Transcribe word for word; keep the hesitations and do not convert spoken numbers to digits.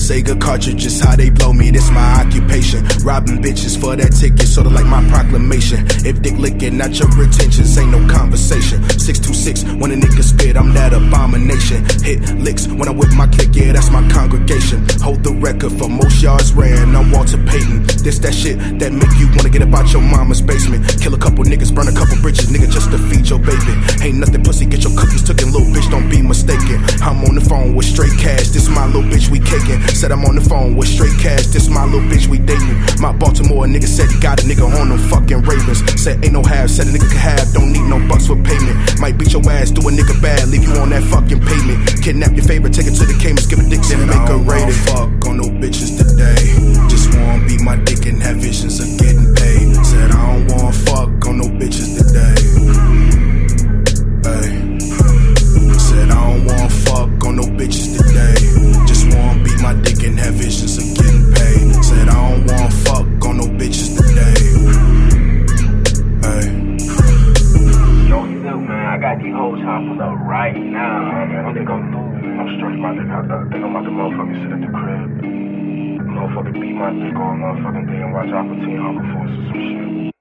Sega cartridges, how they blow me, this my occupation. Robbing bitches for that ticket, sorta like my proclamation. If dick licking not your intentions, ain't no conversation. Six two six, when a nigga spit, I'm that abomination. Hit licks when I'm with my clique, yeah, that's my congregation. Hold the record for most yards ran, I'm Walter Payton. This that shit that make you wanna get up out your mama's basement. Kill a couple niggas, burn a couple bridges, nigga, just to feed your baby. Ain't nothing pussy, get your cookies taken, little bitch, don't be mistaken. I'm on the phone with straight cash, this my little bitch, we caking. Said I'm on the phone with straight cash, this my little bitch, we dating. My Baltimore nigga said he got a nigga on them fucking Ravens. Said ain't no half, said a nigga can have, don't need no bucks for payment. Might beat your ass, do a nigga bad, leave you on that fucking pavement. Kidnap your favorite, take it to the Caymans, give a dick, then make her rated. Fuck on no bitches today, just wanna be my dick and have visions of getting paid. Said I don't wanna fuck on no bitches today. Hey. Said I don't wanna fuck on no bitches today, just wanna be my dick and have visions of getting paid. Said I don't wanna fuck on no bitches today. Hey. Yo, still, man, I got these hoes hopping up right now. Man, I think I'm through. I'm straight about it. I, I think I'm about to motherfucking sit at the crib. Motherfucking beat my dick on motherfucking thing and watch Aqua Teen Hunger Force or some shit.